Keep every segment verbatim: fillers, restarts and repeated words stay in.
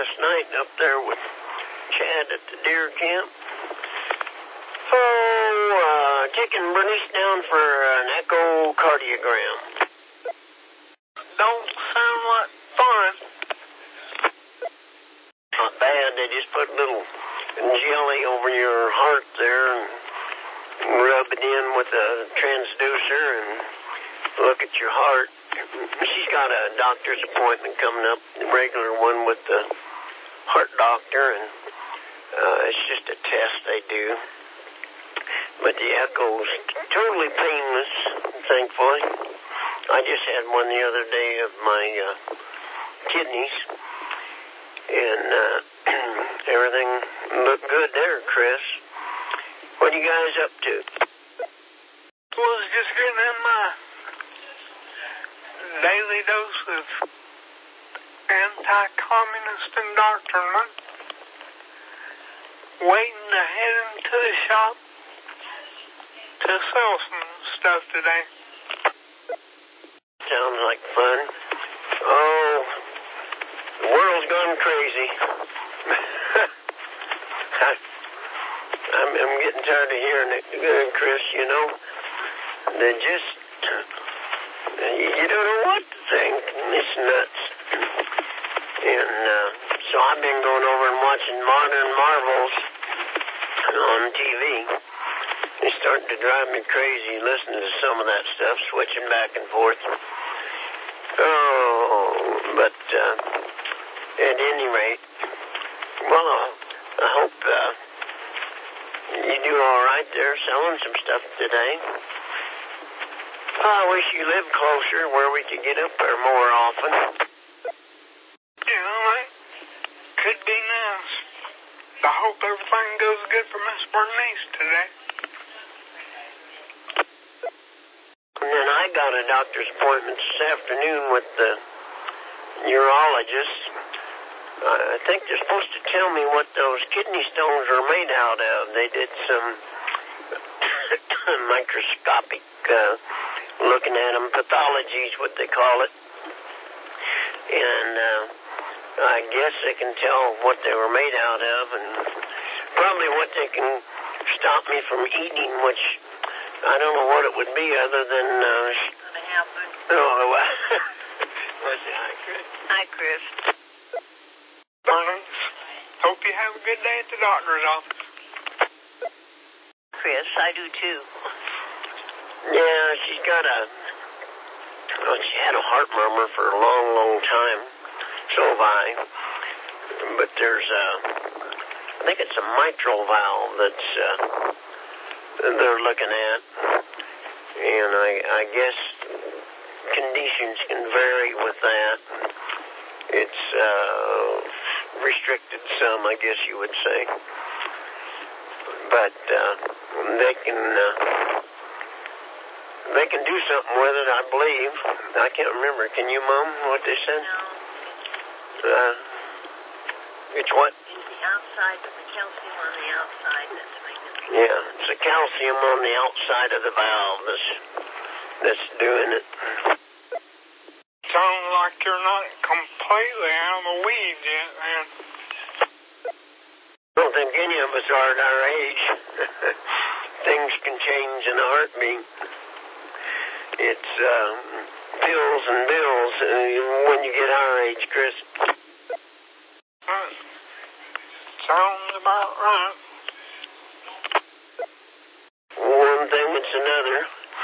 last night up there with Chad at the deer camp. Oh, uh, taking Bernice down for an echocardiogram. Don't sound like fun. Not bad. They just put a little jelly over your heart there and rub it in with a transducer and look at your heart. She's got a doctor's appointment coming up, a regular one with the heart doctor, and uh, it's just a test they do. But the echo's totally painless, thankfully. I just had one the other day of my uh, kidneys, and uh, everything looked good there, Chris. What are you guys up to? Was just getting in my daily dose of anti-communist indoctrination. Waiting to head into the shop to sell some stuff today. Sounds like fun. Oh, the world's gone crazy. I'm, I'm getting tired of hearing it, uh, Chris, you know. They just, you, you don't know what to think. It's nuts. And uh, so I've been going over and watching Modern Marvels on T V. It's starting to drive me crazy listening to some of that stuff, switching back and forth. Oh, but uh, at any rate, well, uh, I hope uh, you do all right there selling some stuff today. I wish you lived closer where we could get up there more often. Yeah, that could be nice. I hope everything goes good for Miss Bernice today. And then I got a doctor's appointment this afternoon with the urologist. I think they're supposed to tell me what those kidney stones are made out of. They did some microscopic uh, looking at them, pathology is what they call it. And uh, I guess they can tell what they were made out of and probably what they can stop me from eating, which I don't know what it would be other than... Uh, gonna happen. Oh, well. What's it? Hi, Chris. Hi, Chris. Bernice, hope you have a good day at the doctor's office. Chris, I do too. Yeah, she's got a... Well, she had a heart murmur for a long, long time. So have I. But there's a... I think it's a mitral valve that's... Uh, they're looking at. And I, I guess conditions can vary with that. It's uh, restricted some, I guess you would say. But uh, they can uh, they can do something with it, I believe. I can't remember. Can you, Mom, what they said? No. Uh, it's what? It's the outside, the calcium on the outside that's making it. Yeah, it's the calcium on the outside of the valve that's, that's doing it. Sounds like you're not completely out of the weeds yet, man. I don't think any of us are at our age. Things can change in a heartbeat. It's uh, pills and bills uh, when you get our age, Chris. Hmm. Sounds about right. One thing, it's another.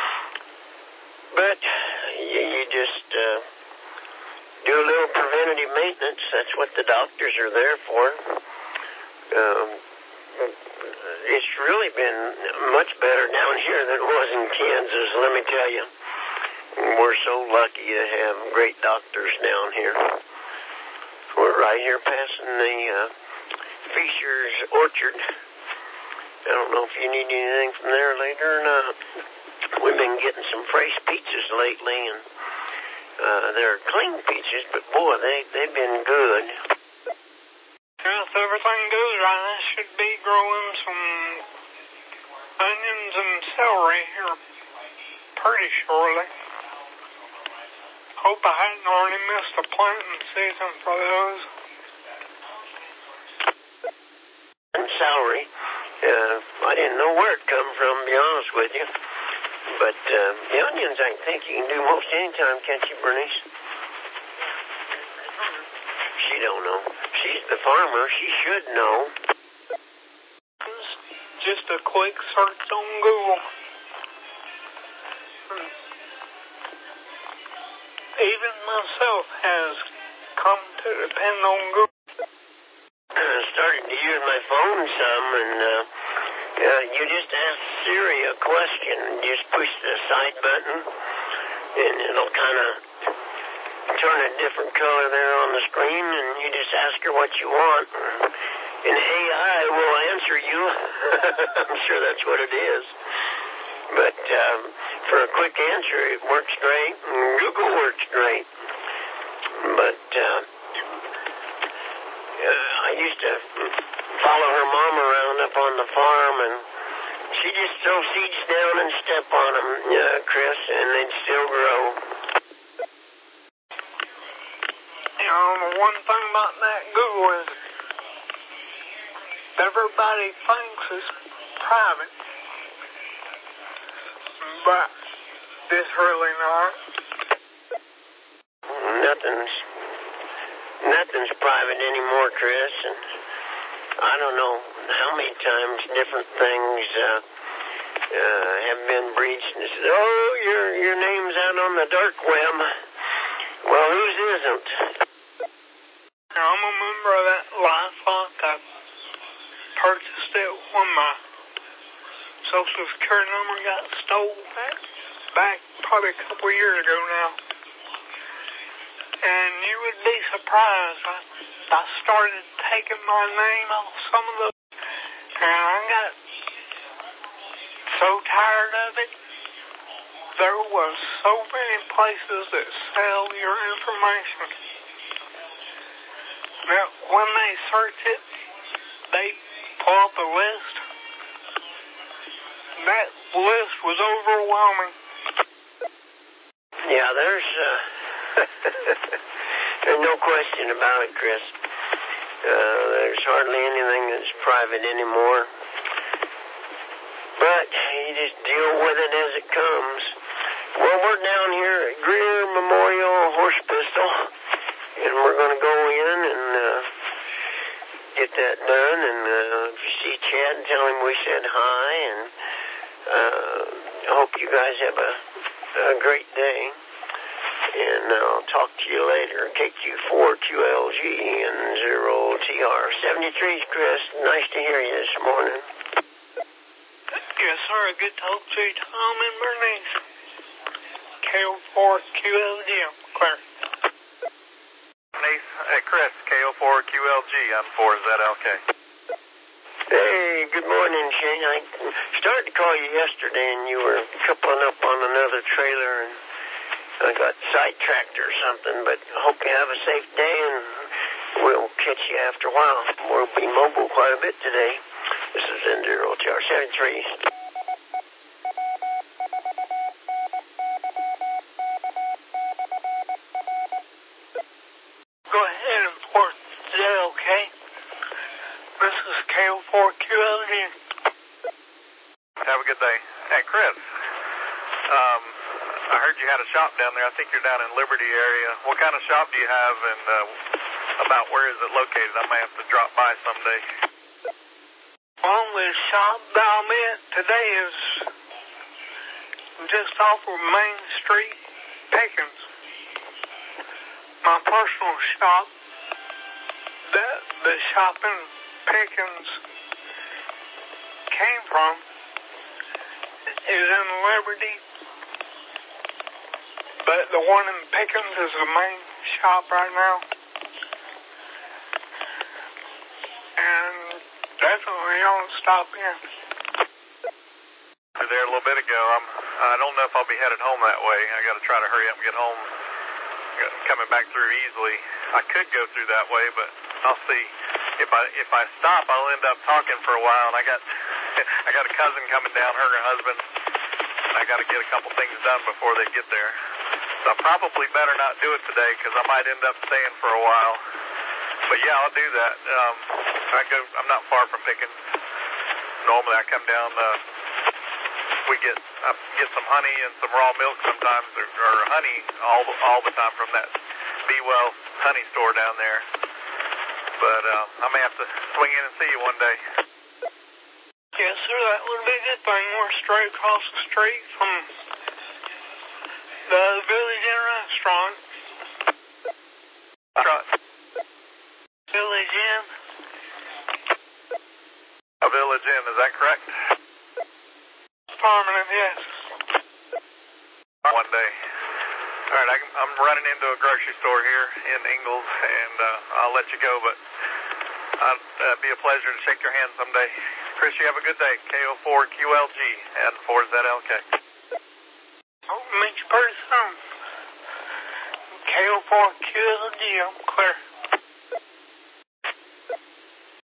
But you, you just uh, do a little preventative maintenance. That's what the doctors are there for. Um, it's really been much better down here than it was in Kansas, let me tell you. We're so lucky to have great doctors down here. We're right here passing the uh, Fisher's Orchard. I don't know if you need anything from there later or not. We've been getting some fresh peaches lately, and uh, they're clean peaches, but boy, they, they've been good. If everything goes right, I should be growing some onions and celery here pretty shortly. Hope I hadn't already missed the planting season for those. salary. Uh, I didn't know where it come from, to be honest with you. But uh, the onions, I think you can do most any time, can't you, Bernice? She don't know. She's the farmer. She should know. Just a quick search on Google. Even myself has come to depend on Google. I started to use my phone some, and uh, uh, you just ask Siri a question, and just push the side button, and it'll kind of turn a different color there on the screen, and you just ask her what you want, and A I will answer you. I'm sure that's what it is. But um, for a quick answer, it works great, and Google works great. But uh, uh, I used to follow her mom around up on the farm, and she just throw seeds down and step on them, uh, Chris, and they'd still grow. You know, the one thing about that Google is everybody thinks it's private, but it's really not. Nothing's nothing's private anymore, Chris, and I don't know how many times different things uh, uh, have been breached and said, oh, your your name's out on the dark web. Well, whose isn't? I'm a member of that livestock. I purchased it when my social security number got stolen back, back probably a couple of years ago now. And you would be surprised. I, I started taking my name off some of those, and I got so tired of it. There was so many places that sell your information. Now, when they search it, they pull up a list. That list was overwhelming. Yeah, there's uh, there's no question about it, Chris. Uh, there's hardly anything that's private anymore. But you just deal with it as it comes. Well, we're down here at Greer Memorial Horse Pistol, and we're going to go in and uh, get that done. And uh, if you see Chad, tell him we said hi, and uh, I hope you guys have a, a great day. And I'll talk to you later. K Q four Q L G and zero T R. seventy-three, Chris. Nice to hear you this morning. Yes, sir. Good talk to you, Tom and Bernice. K O four Q L G, I'm clear. Bernice, hey, Chris, K O four Q L G, I'm four Z L K. Hey, good morning, Shane. I started to call you yesterday, and you were coupling up on another trailer, and I got sidetracked or something, but I hope you have a safe day, and we'll catch you after a while. We'll be mobile quite a bit today. This is N zero T R seventy-three. Go ahead and port Z L K. This is K O four Q L G. Have a good day. Hey, Chris, um, I heard you had a shop down there. I think you're down in Liberty area. What kind of shop do you have, and uh, about where is it located? I may have to drop by someday. Well, the shop that I'm at today is just off of Main Street, Pickens. My personal shop, that the shop in Pickens came from, is in Liberty. But the one in Pickens is the main shop right now. And definitely don't stop in. I was there a little bit ago. I'm, I don't know if I'll be headed home that way. I got to try to hurry up and get home. Coming back through easily. I could go through that way, but I'll see. If I if I stop, I'll end up talking for a while. And I got I got a cousin coming down, her and her husband. And I got to get a couple things done before they get there. So I probably better not do it today because I might end up staying for a while. But yeah, I'll do that. Um, I go. I'm not far from Pickens. normally I come down, uh, we get I get some honey and some raw milk sometimes, or, or honey all all the time from that Be Well honey store down there. But uh, I may have to swing in and see you one day. Yes, sir, that would be a good thing. We're straight across the street from the Village Inn restaurant. Restaurant? Village Inn. A Village Inn, is that correct? Permanent, yes. One day. All right, I, I'm running into a grocery store here in Ingalls, and uh, I'll let you go, but it'd uh, be a pleasure to shake your hand someday. Chris, you have a good day. K O four Q L G and four Z L K. I'll meet you pretty soon. K O four Q L G, I'm clear.